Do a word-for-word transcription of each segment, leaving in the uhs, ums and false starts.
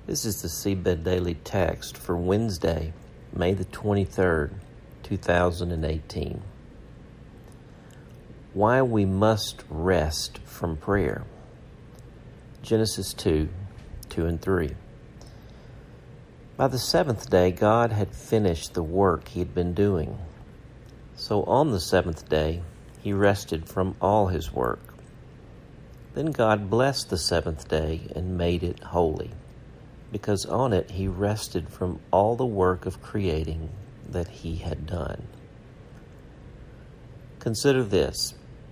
This is the Seedbed Daily Text for Wednesday, May the twenty-third, two thousand eighteen. Why we must rest from prayer. Genesis two, two and three. By the seventh day, God had finished the work he had been doing. So on the seventh day, he rested from all his work. Then God blessed the seventh day and made it holy, because on it he rested from all the work of creating that he had done. Consider this.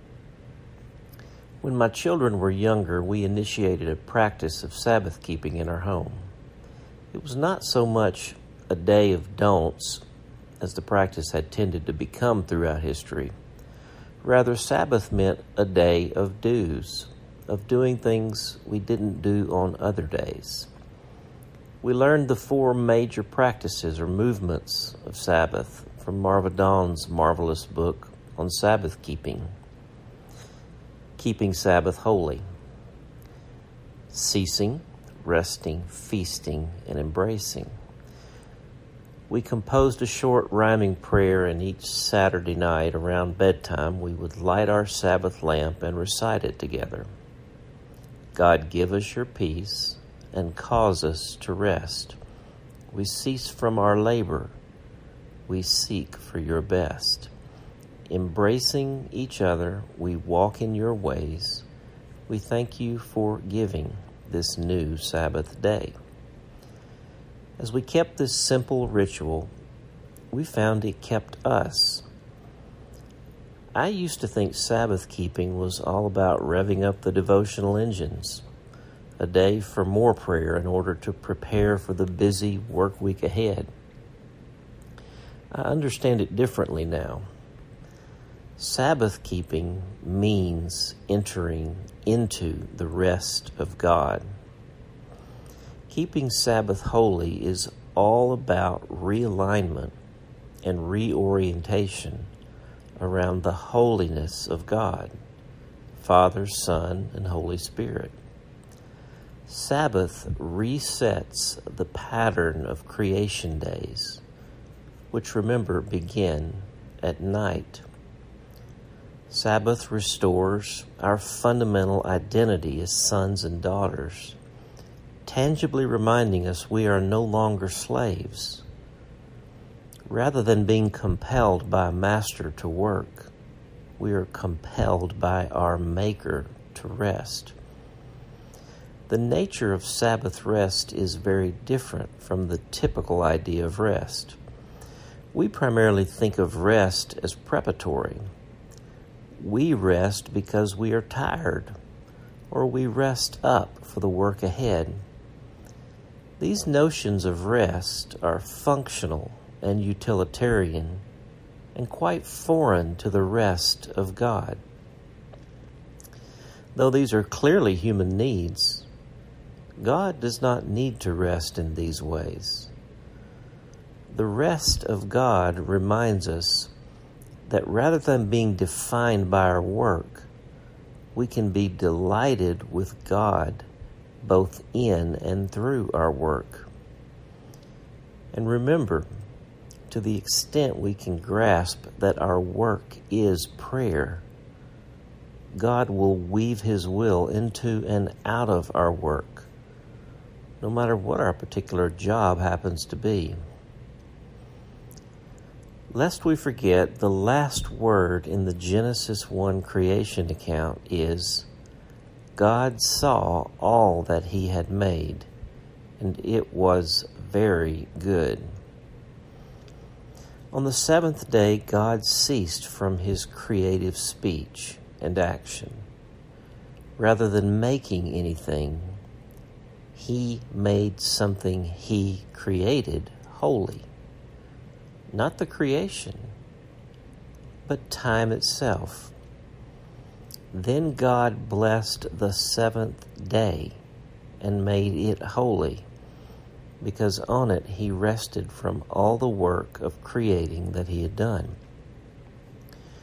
When my children were younger, we initiated a practice of Sabbath keeping in our home. It was not so much a day of don'ts, as the practice had tended to become throughout history. Rather, Sabbath meant a day of do's, of doing things we didn't do on other days. We learned the four major practices or movements of Sabbath from Marva Dawn's marvelous book on Sabbath keeping. Keeping Sabbath holy. Ceasing, resting, feasting, and embracing. We composed a short rhyming prayer, and each Saturday night around bedtime we would light our Sabbath lamp and recite it together. God, give us your peace and cause us to rest. We cease from our labor. We seek for your best. Embracing each other, we walk in your ways. We thank you for giving this new Sabbath day. As we kept this simple ritual, we found it kept us. I used to think Sabbath keeping was all about revving up the devotional engines, a day for more prayer in order to prepare for the busy work week ahead. I understand it differently now. Sabbath keeping means entering into the rest of God. Keeping Sabbath holy is all about realignment and reorientation around the holiness of God, Father, Son, and Holy Spirit. Sabbath resets the pattern of creation days, which, remember, begin at night. Sabbath restores our fundamental identity as sons and daughters, tangibly reminding us we are no longer slaves. Rather than being compelled by a master to work, we are compelled by our Maker to rest. The nature of Sabbath rest is very different from the typical idea of rest. We primarily think of rest as preparatory. We rest because we are tired, or we rest up for the work ahead. These notions of rest are functional and utilitarian and quite foreign to the rest of God. Though these are clearly human needs, God does not need to rest in these ways. The rest of God reminds us that rather than being defined by our work, we can be delighted with God both in and through our work. And remember, to the extent we can grasp that our work is prayer, God will weave his will into and out of our work, no matter what our particular job happens to be. Lest we forget, the last word in the Genesis one creation account is, God saw all that he had made, and it was very good. On the seventh day, God ceased from his creative speech and action. Rather than making anything, he made something he created holy. Not the creation, but time itself. Then God blessed the seventh day and made it holy, because on it he rested from all the work of creating that he had done.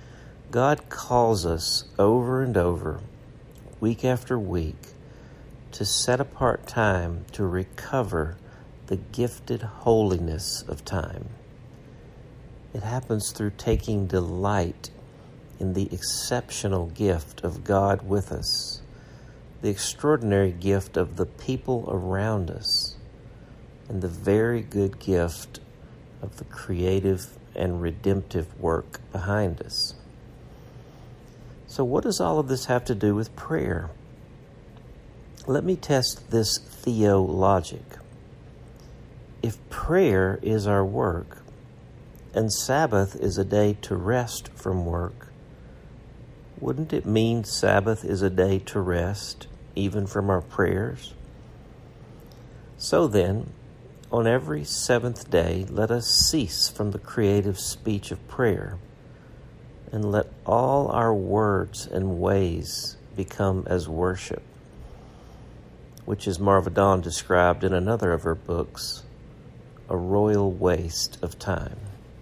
God calls us over and over, week after week, to set apart time to recover the gifted holiness of time. It happens through taking delight in the exceptional gift of God with us, the extraordinary gift of the people around us, and the very good gift of the creative and redemptive work behind us. So what does all of this have to do with prayer? Let me test this theologic. If prayer is our work, and Sabbath is a day to rest from work, wouldn't it mean Sabbath is a day to rest, even from our prayers? So then, on every seventh day, let us cease from the creative speech of prayer, and let all our words and ways become as worship, which is Marva Dawn described in another of her books, A Royal Waste of Time.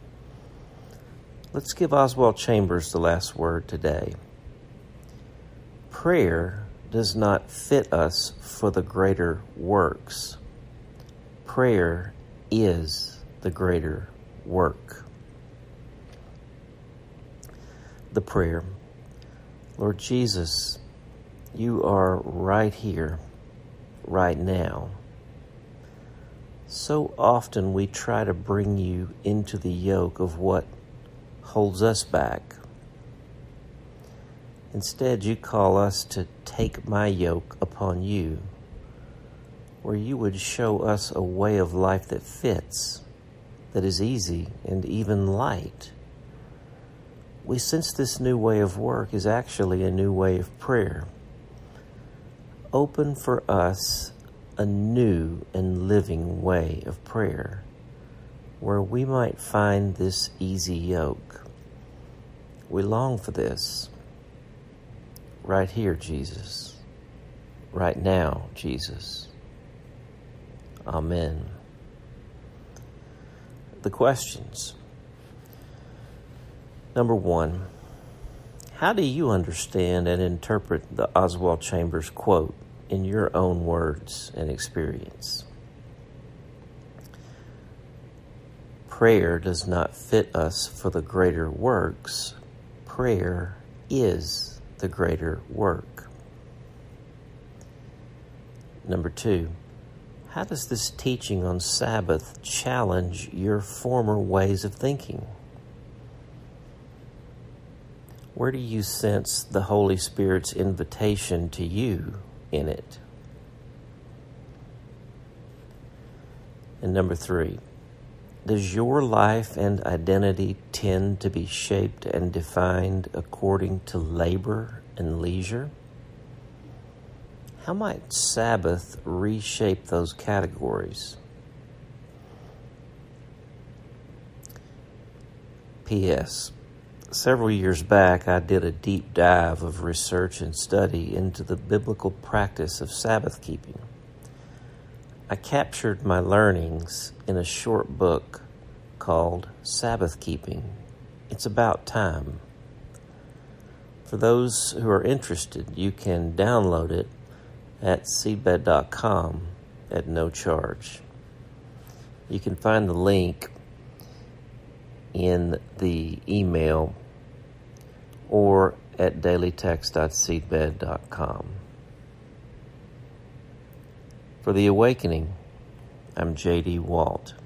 Let's give Oswald Chambers the last word today. Prayer does not fit us for the greater works. Prayer is the greater work. The prayer. Lord Jesus, you are right here, right now. So often we try to bring you into the yoke of what holds us back. Instead, you call us to take my yoke upon you, where you would show us a way of life that fits, that is easy and even light. We sense this new way of work is actually a new way of prayer. Open for us a new and living way of prayer, where we might find this easy yoke. We long for this. Right here, Jesus. Right now, Jesus. Amen. The questions. Number one, how do you understand and interpret the Oswald Chambers quote in your own words and experience? Prayer does not fit us for the greater works. Prayer is the greater work. Number two, how does this teaching on Sabbath challenge your former ways of thinking? Where do you sense the Holy Spirit's invitation to you in it? And number three, does your life and identity tend to be shaped and defined according to labor and leisure? How might Sabbath reshape those categories? P S. Several years back, I did a deep dive of research and study into the biblical practice of Sabbath keeping. I captured my learnings in a short book called Sabbath Keeping. It's about time. For those who are interested, you can download it at seedbed dot com at no charge. You can find the link in the email or at dailytext dot seedbed dot com. For The Awakening, I'm J D Walt.